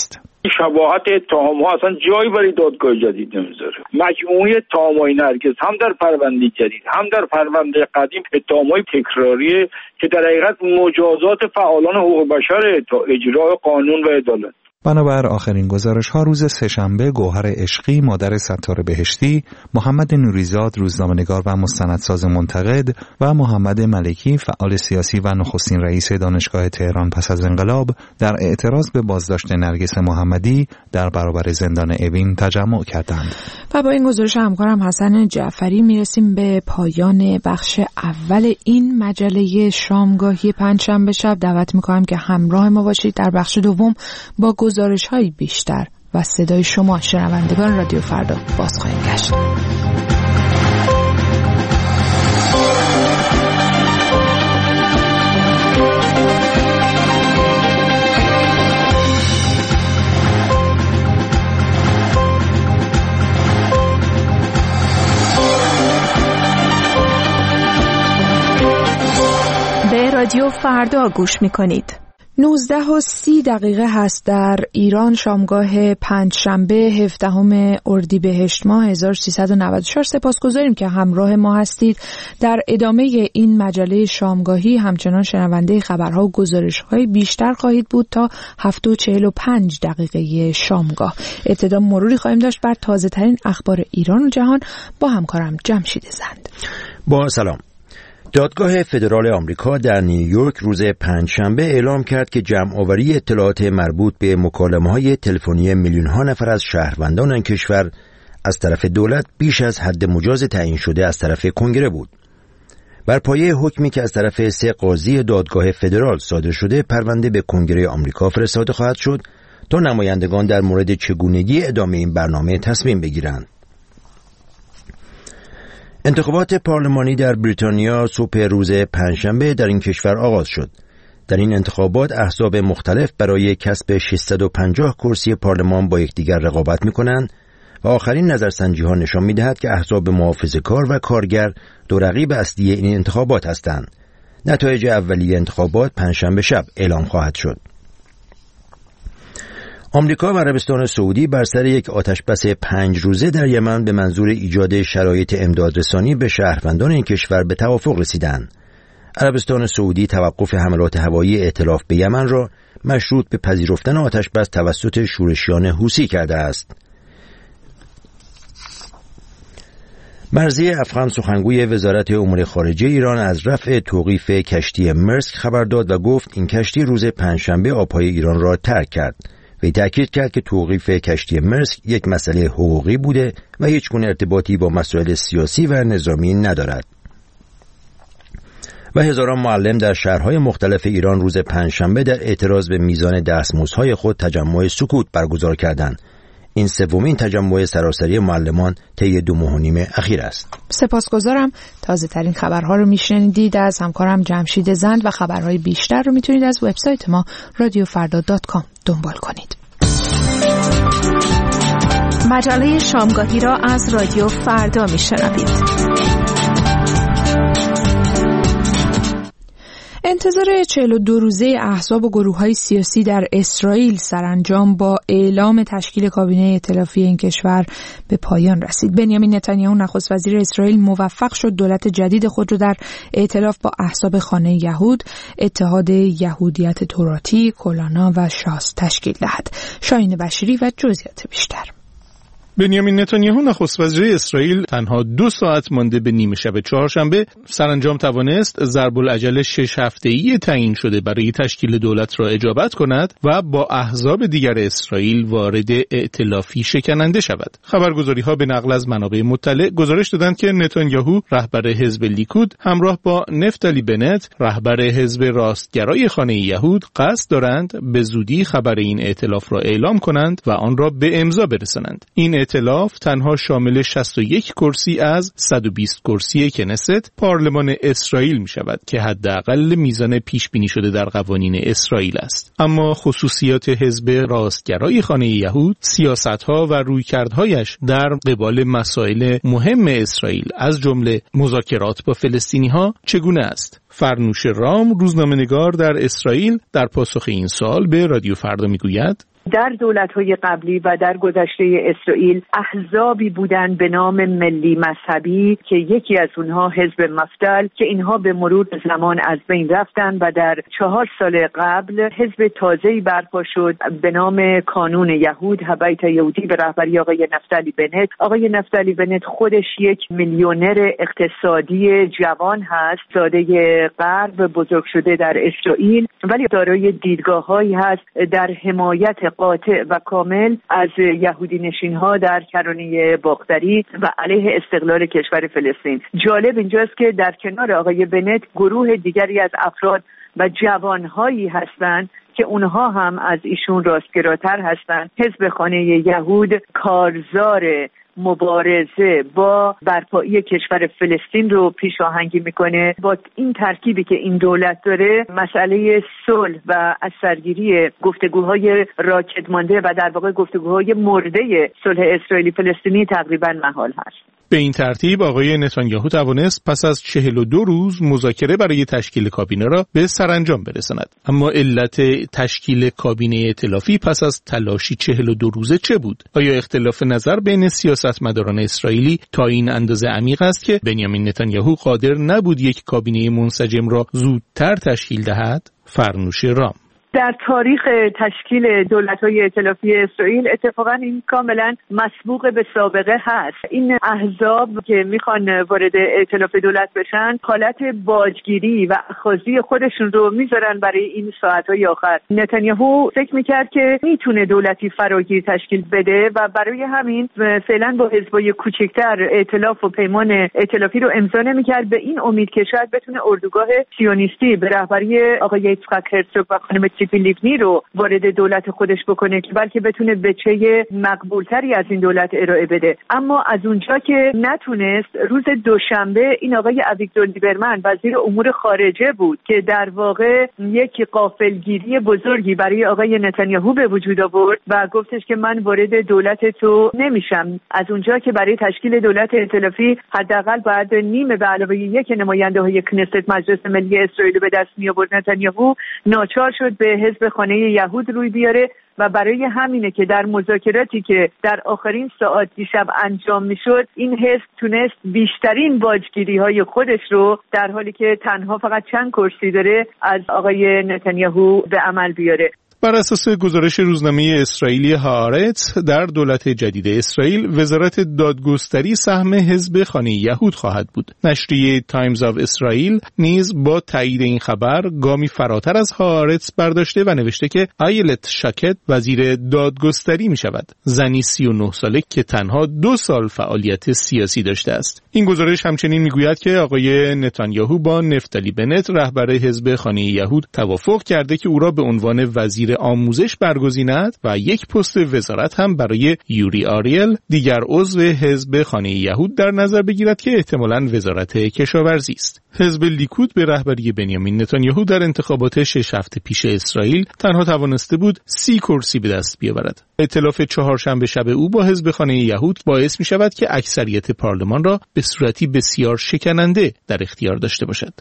شباهت اتهام‌ها اصلا جایی برای دادگاه جدید نمیذاره. مجموعه اتهام‌های نرگس هم در پرونده جدید هم در پرونده قدیم اتهام‌های تکراریه که در حقیقت مجازات فعالان حقوق بشر تا اجرای قانون و عدالت. بنابر آخرین گزارش ها روز سه‌شنبه گوهر عشقی مادر ستار بهشتی، محمد نوریزاد روزنامه‌نگار و مستندساز منتقد و محمد ملکی فعال سیاسی و نخستین رئیس دانشگاه تهران پس از انقلاب در اعتراض به بازداشت نرگس محمدی در برابر زندان اوین تجمع کردند. و با این گزارش همکارم حسن جعفری میرسیم به پایان بخش اول این مجله شامگاهی پنجشنبه شب. دعوت می‌کنم که همراه ما باشید در بخش دوم با گزارش‌های بیشتر و صدای شما شنوندگان رادیو فردا باز خواهیم گشت. به رادیو فردا گوش می‌کنید. نوزده و سی دقیقه هست در ایران، شامگاه پنجشنبه هفدهم اردیبهشت ماه هزار و سیصد و نود و چهار. سپاسگزاریم که همراه ما هستید. در ادامه این مجله شامگاهی همچنان شنونده خبرها و گزارش‌های بیشتر خواهید بود تا هفت و چهل و پنج دقیقه شامگاه. ابتدا مروری خواهیم داشت بر تازه‌ترین اخبار ایران و جهان با همکارم جمشید زند. با سلام. دادگاه فدرال آمریکا در نیویورک روز پنجشنبه اعلام کرد که جمع‌آوری اطلاعات مربوط به مکالمه‌های تلفنی میلیون‌ها نفر از شهروندان این کشور از طرف دولت بیش از حد مجاز تعیین شده از طرف کنگره بود. بر پایه حکمی که از طرف سه قاضی دادگاه فدرال صادر شده، پرونده به کنگره آمریکا فرستاده خواهد شد تا نمایندگان در مورد چگونگی ادامه این برنامه تصمیم بگیرند. انتخابات پارلمانی در بریتانیا صبح روز پنجشنبه در این کشور آغاز شد. در این انتخابات احزاب مختلف برای کسب ششصد و پنجاه کرسی پارلمان با یکدیگر رقابت می‌کنند و آخرین نظرسنجی‌ها نشان می‌دهد که احزاب محافظه‌کار و کارگر دو رقیب اصلی این انتخابات هستند. نتایج اولیه انتخابات پنجشنبه شب اعلام خواهد شد. آمریکا و عربستان سعودی بر سر یک آتشبس پنج روزه در یمن به منظور ایجاد شرایط امدادرسانی به شهروندان این کشور به توافق رسیدند. عربستان سعودی توقف حملات هوایی ائتلاف به یمن را مشروط به پذیرفتن آتشبس توسط شورشیان حوثی کرده است. مرضی افخم سخنگوی وزارت امور خارجه ایران از رفع توقیف کشتی مرسک خبر داد و گفت این کشتی روز پنجشنبه آبهای ایران را ترک کرد. وی تأکید کرد که توقیف کشتی مرسک یک مسئله حقوقی بوده و هیچ گونه ارتباطی با مسائل سیاسی و نظامی ندارد. و هزاران معلم در شهرهای مختلف ایران روز پنجشنبه در اعتراض به میزان دستمزدهای خود تجمع سکوت برگزار کردند. این سومین تجمع سراسری معلمان طی دو ماه و نیم اخیر است. سپاسگزارم. تازه ترین خبرها رو میشنیدید از همکارم جمشید زند و خبرهای بیشتر رو میتونید از وبسایت ما رادیو فردا دات کام دنبال کنید. مجله شامگاهی را از رادیو فردا میشنوید. انتظار چهل و دو روزه احزاب و گروه‌های سیاسی در اسرائیل سرانجام با اعلام تشکیل کابینه ائتلافی این کشور به پایان رسید. بنیامین نتانیاهو نخست وزیر اسرائیل موفق شد دولت جدید خود را در ائتلاف با احزاب خانه یهود، اتحاد یهودیت توراتی، کلانا و شاس تشکیل دهد. شاهین بشیری و جزئیات بیشتر. بنیامین نتانیاهو نخست وزیر اسرائیل تنها دو ساعت مانده به نیمه شب چهارشنبه سرانجام توانست ضرب العجل شش هفته‌ای تعیین شده برای تشکیل دولت را اجابت کند و با احزاب دیگر اسرائیل وارد ائتلافی شکننده شود. خبرگزاری‌ها به نقل از منابع مطلع گزارش دادند که نتانیاهو رهبر حزب لیکود همراه با نفتالی بنت رهبر حزب راستگرای خانه یهود قصد دارند به زودی خبر این ائتلاف را اعلام کنند و آن را به امضا برسانند. این ائتلاف تنها شامل شصت و یک کرسی از صد و بیست کرسی کنست پارلمان اسرائیل می شود که حداقل میزان پیش بینی شده در قوانین اسرائیل است. اما خصوصیات حزب راستگرای خانه یهود، سیاست‌ها و رویکردهایش در قبال مسائل مهم اسرائیل از جمله مذاکرات با فلسطینی‌ها چگونه است؟ فرنوش رام روزنامه‌نگار در اسرائیل در پاسخ این سوال به رادیو فردا میگوید: در دولت‌های قبلی و در گذشته اسرائیل احزابی بودند به نام ملی مذهبی که یکی از اونها حزب مفدل که اینها به مرور زمان از بین رفتند و در چهار سال قبل حزب تازه‌ای برپا شد به نام کانون یهود هبیت یهودی به رهبری آقای نفتالی بنت. آقای نفتالی بنت خودش یک میلیونر اقتصادی جوان هست، زاده غرب، بزرگ شده در اسرائیل، ولی دارای دیدگاه‌هایی هست در حمایت قاطع و کامل از یهودی نشین‌ها در کرانه باختری و علیه استقلال کشور فلسطین. جالب اینجاست که در کنار آقای بنت گروه دیگری از افراد و جوانهایی هستند که اونها هم از ایشون راستگراتر هستند. حزب خانه یهود کارزار مبارزه با برپایی کشور فلسطین رو پیش آهنگی میکنه. با این ترکیبی که این دولت داره، مسئله صلح و از سرگیری گفتگوهای راکد مانده و در واقع گفتگوهای مرده صلح اسرائیلی فلسطینی تقریبا محال هست. به این ترتیب آقای نتانیاهو توانست پس از چهل و دو روز مذاکره برای تشکیل کابینه را به سرانجام برساند. اما علت تشکیل کابینه ائتلافی پس از تلاشی چهل و دو روزه چه بود؟ آیا اختلاف نظر بین سیاستمداران اسرائیلی تا این اندازه عمیق است که بنیامین نتانیاهو قادر نبود یک کابینه منسجم را زودتر تشکیل دهد؟ فرنوش رام: در تاریخ تشکیل دولت‌های ائتلافی اسرائیل اتفاقا این کاملا مسبوق به سابقه هست. این احزاب که میخوان وارد ائتلاف دولت بشن حالت باجگیری و اخاذی خودشون رو میذارن برای این ساعت‌های آخر. نتانیاهو فکر میکرد که میتونه دولتی فراگیر تشکیل بده و برای همین فعلا با حزبای کوچکتر ائتلاف و پیمان ائتلافی رو امضا نمیکرد، به این امید که شاید بتونه اردوگاه سیونیستی به رهبری آقای یצחק هرצוג و خانم ציפי לבני رو وارد دولت خودش بکنه که بلکه بتونه بچه مقبولتری از این دولت ارائه بده. اما از اونجا که نتونست، روز دوشنبه این آقای اویگدور لیبرمن وزیر امور خارجه بود که در واقع یک غافلگیری بزرگی برای آقای نتانیاهو به وجود آورد و گفتش که من وارد دولت تو نمیشم. از اونجا که برای تشکیل دولت ائتلافی حداقل باید نیمه به علاوه یک نماینده های کنست مجلس ملی اسرائیل به دست می آورد، نتانیاهو ناچار شد به حزب خانه یهود روی بیاره و برای همینه که در مذاکراتی که در آخرین ساعات دیشب انجام میشد این حزب تونست بیشترین باجگیری‌های خودش رو در حالی که تنها فقط چند کرسی داره از آقای نتانیاهو به عمل بیاره. بر اساس گزارش روزنامه اسرائیلی هآرتس، در دولت جدید اسرائیل وزارت دادگستری سهم حزب خانه یهود خواهد بود. نشریه تایمز آف اسرائیل نیز با تایید این خبر گامی فراتر از هآرتس برداشته و نوشته که آیلت شاکت وزیر دادگستری می شود، زنی سی و نه ساله که تنها دو سال فعالیت سیاسی داشته است. این گزارش همچنین میگوید که آقای نتانیاهو با نفتالی بنت رهبر حزب خانه یهود توافق کرده که او را به عنوان وزیر آموزش برگزیند و یک پست وزارت هم برای یوری آریل، دیگر عضو حزب خانه یهود، در نظر بگیرد که احتمالاً وزارت کشاورزی است. حزب لیکود به رهبری بنیامین نتانیاهو در انتخابات شش هفته پیش اسرائیل تنها توانسته بود سی کرسی به دست بیاورد. ائتلاف چهارشنبه شب او با حزب خانه یهود باعث می شود که اکثریت پارلمان را به صورتی بسیار شکننده در اختیار داشته باشد.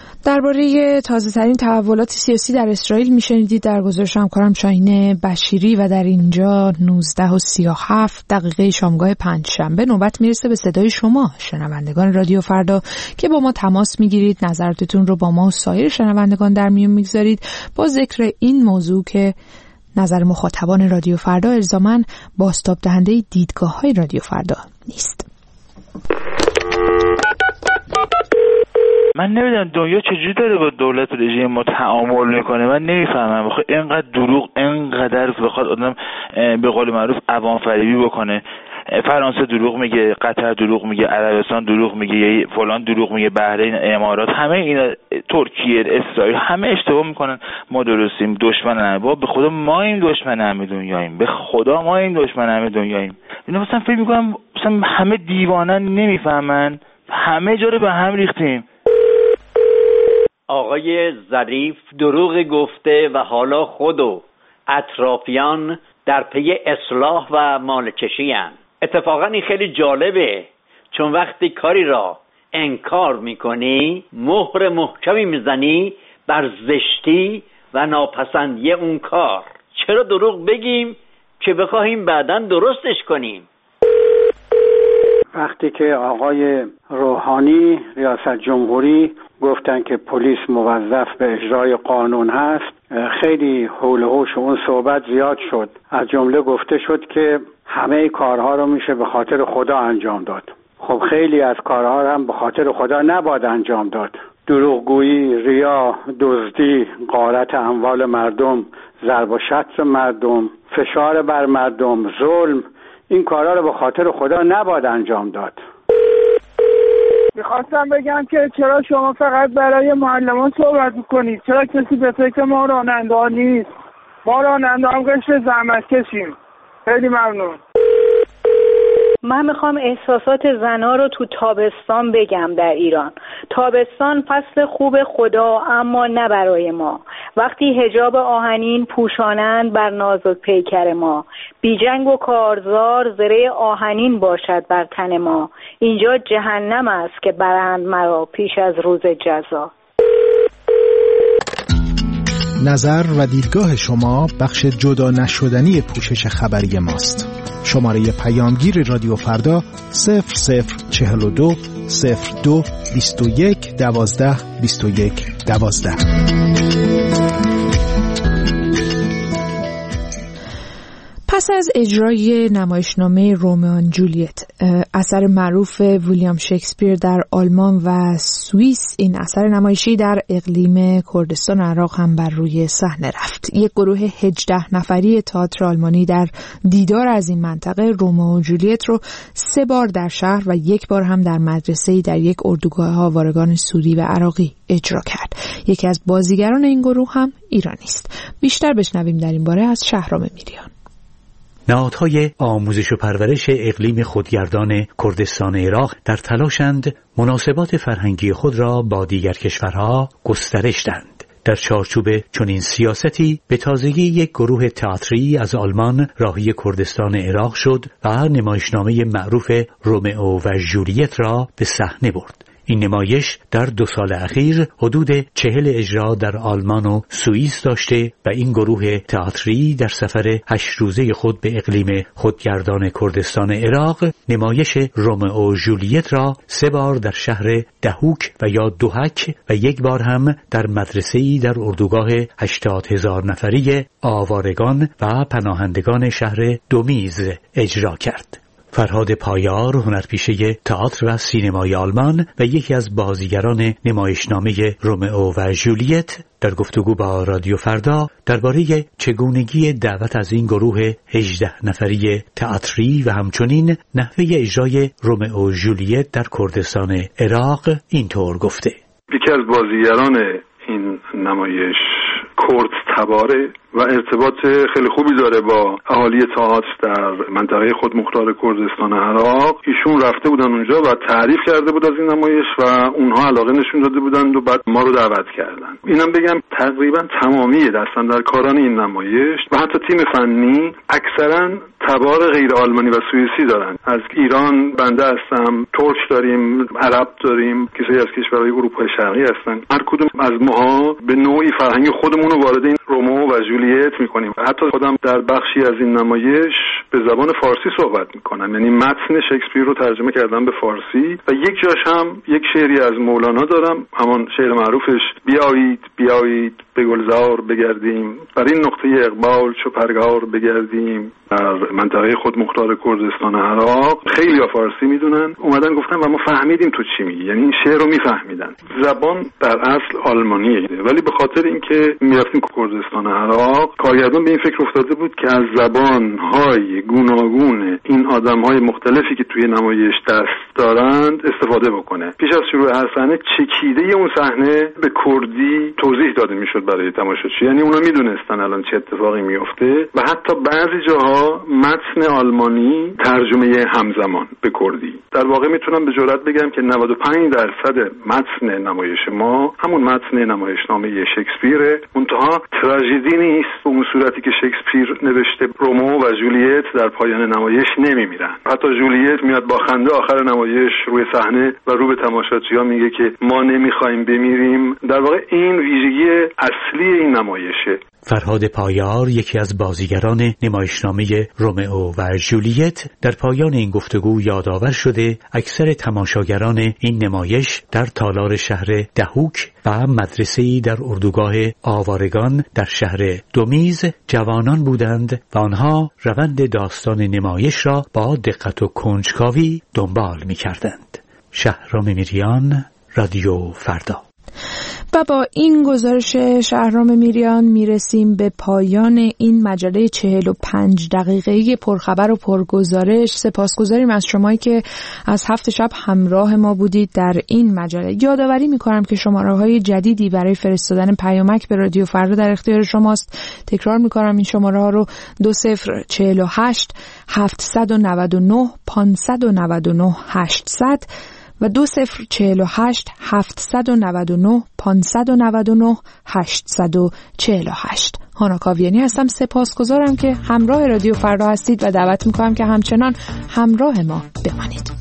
درباره تازه‌ترین تحولات سیاسی در اسرائیل میشنیدید در گزارش همکارم شاهین بشیری و در اینجا نوزده و سی و هفت دقیقه شامگاه پنجشنبه نوبت میرسه به صدای شما شنوندگان رادیو فردا که با ما تماس میگیرید، نظراتتون رو با ما و سایر شنوندگان در میون میگذارید با ذکر این موضوع که نظر مخاطبان رادیو فردا الزاماً بازتاب دهنده دیدگاه‌های رادیو فردا نیست. من نمیدونم دنیا چجوری داره با دولت و رژیم ما تعامل میکنه، من نمیفهمم. بخواد اینقدر دروغ، اینقدر بخواد آدم به قول معروف عوام فریبی بکنه. فرانسه دروغ میگه، قطر دروغ میگه، عربستان دروغ میگه، فلان دروغ میگه، بحرین، امارات، همه اینا، ترکیه، اسرائیل، همه اشتباه میکنن. ما درستیم، دشمن همه. با به خدا ما این دشمن همه دنیاییم، به خدا ما این دشمن همه دنیاییم. اینا مثلا فکر میکنم مثلا همه دیوانن، نمیفهمن، همه جا رو به هم ریختیم. آقای ظریف دروغ گفته و حالا خود و اطرافیان در پی اصلاح و مالکشی هستند. اتفاقا این خیلی جالبه، چون وقتی کاری را انکار میکنی مهر محکمی میزنی بر زشتی و ناپسندی اون کار. چرا دروغ بگیم که بخواهیم بعداً درستش کنیم. وقتی که آقای روحانی ریاست جمهوری گفتن که پلیس موظف به اجرای قانون هست، خیلی حول و حوش اون صحبت زیاد شد. از جمله گفته شد که همه کارها رو میشه به خاطر خدا انجام داد. خب خیلی از کارها هم به خاطر خدا نباید انجام داد. دروغگویی، ریا، دزدی، غارت اموال مردم، ضرب و شتم مردم، فشار بر مردم، ظلم، این کارها رو به خاطر خدا نباید انجام داد. میخواستم بگم که چرا شما فقط برای معلمان صحبت میکنید؟ چرا کسی به فکر ما راننده ها نیست؟ ما راننده هم قشر زحمت کشیم. خیلی ممنون. من میخوام احساسات زنها رو تو تابستان بگم. در ایران تابستان فصل خوب خدا، اما نه برای ما. وقتی حجاب آهنین پوشانند بر ناز و پیکر ما، بی جنگ و کارزار زره آهنین باشد بر تن ما. اینجا جهنم است که برند مرا پیش از روز جزا. نظر و دیدگاه شما بخش جدا نشدنی پوشش خبری ماست. شماره پیامگیر رادیو فردا صفر صفر چهل و دو صفر دو بیست و یک دوازده بیست و یک دوازده. پس از اجرای نمایشنامه رومئو و جولیت، اثر معروف ویلیام شکسپیر در آلمان و سوئیس، این اثر نمایشی در اقلیم کردستان عراق هم بر روی صحنه رفت. یک گروه هجده نفری تئاتر آلمانی در دیدار از این منطقه رومئو و جولیت رو سه بار در شهر و یک بار هم در مدرسه‌ای در یک اردوگاه آوارگان سوری و عراقی اجرا کرد. یکی از بازیگران این گروه هم ایرانی است. بیشتر بشنویم در این باره از شهرام میریان. نهادهای آموزش و پرورش اقلیم خودگردان کردستان عراق در تلاشند مناسبات فرهنگی خود را با دیگر کشورها گسترش دهند. در چارچوب چنین سیاستی به تازگی یک گروه تئاتری از آلمان راهی کردستان عراق شد و نمایشنامه معروف رومئو و جولیت را به صحنه برد. این نمایش در دو سال اخیر حدود چهل اجرا در آلمان و سوئیس داشته و این گروه تئاتری در سفر هشت روزه خود به اقلیم خودگردان کردستان عراق نمایش رومئو و جولیت را سه بار در شهر دهوک و یا دوحک و یک بار هم در مدرسه‌ای در اردوگاه هشتاد هزار نفری آوارگان و پناهندگان شهر دومیز اجرا کرد. فرهاد پایار، هنرپیشه تئاتر و سینمای آلمان و یکی از بازیگران نمایشنامه رومئو و جولیت، در گفتگو با رادیو فردا درباره چگونگی دعوت از این گروه هجده نفری تئاتری و همچنین نحوه اجرای رومئو و جولیت در کردستان عراق اینطور گفته: یکی از بازیگران این نمایش کرد تباره و ارتباط خیلی خوبی داره با اهالی تئاتر در منطقه خود مختار کردستان عراق. ایشون رفته بودن اونجا و تعریف کرده بود از این نمایش و اونها علاقه نشون داده بودند و بعد ما رو دعوت کردن. اینم بگم تقریبا تمامی دستاندرکاران این نمایش و حتی تیم فنی اکثرا تبار غیر آلمانی و سوئیسی دارن. از ایران بنده هستم، ترک داریم، عرب داریم، کسایی از کشورهای اروپای شرقی هستن. هر کدوم از ماها به نوعی فرهنگ خودمون رو وارد این رومئو و جولیت میکنیم. حتی خودم در بخشی از این نمایش به زبان فارسی صحبت میکنم، یعنی متن شکسپیر رو ترجمه کردم به فارسی و یک جاش هم یک شعری از مولانا دارم، همان شعر معروفش بیایید بیایید به گلزار بگردیم، بر این نقطه اقبال چو پرگار بگردیم در منطقه خود مختار کردستان عراق. خیلی ها فارسی میدونن، اومدن گفتن و ما فهمیدیم تو چی میگی، یعنی این شعر رو میفهمیدن. زبان در اصل آلمانیه، ولی به خاطر اینکه میرفتیم کردستان عراق، کارگردان به این فکر افتاده بود که از زبان‌های گوناگون این آدم‌های مختلفی که توی نمایش دست دارند استفاده بکنه. پیش از شروع هر صحنه چکیده اون صحنه به کردی توضیح داده میشد برای تماشاچی، یعنی اونا میدونستن الان چه اتفاقی میفته و حتی بعضی جاها متن آلمانی ترجمه همزمان به کردی. در واقع میتونم به جرئت بگم که نود و پنج درصد متن نمایش ما همون متن نمایشنامه شکسپیره، منتها تراژدی نیست به اون صورتی که شکسپیر نوشته رومئو و جولیت در پایان نمایش نمیمیرن. حتی جولیت میاد با خنده آخر نمایش روی صحنه و رو به تماشاچی‌ها میگه که ما نمیخوایم بمیریم. در واقع این ویژگی اصلی این نمایشه. فرهاد پایار، یکی از بازیگران نمایشنامه رومئو و ژولیت، در پایان این گفتگو یادآور شده اکثر تماشاگران این نمایش در تالار شهر دهوک و مدرسه‌ای در اردوگاه آوارگان در شهر دومیز جوانان بودند و آنها روند داستان نمایش را با دقت و کنجکاوی دنبال می‌کردند. شهرام میریان، رادیو فردا. و با این گزارش شهرام میریان میرسیم به پایان این مجله چهل و پنج دقیقه‌ای پرخبر و پرگزارش. سپاسگزاریم از شمایی که از هفت شب همراه ما بودید در این مجله. یادآوری میکنم که شماره‌های جدیدی برای فرستادن پیامک به رادیو فردا در اختیار شماست. تکرار میکنم این شماره ها رو دو صفر چهل و هشت هفتصد و نود و نه پانصد و نود و نه هشتصد و دو صفر چهل و هشت هفتصد و نود و نه پانصد و نود و نه هشتصد و چهل و هشت. هانا کاویانی هستم. سپاسگزارم که همراه رادیو فردا هستید و دعوت میکنم که همچنان همراه ما بمانید.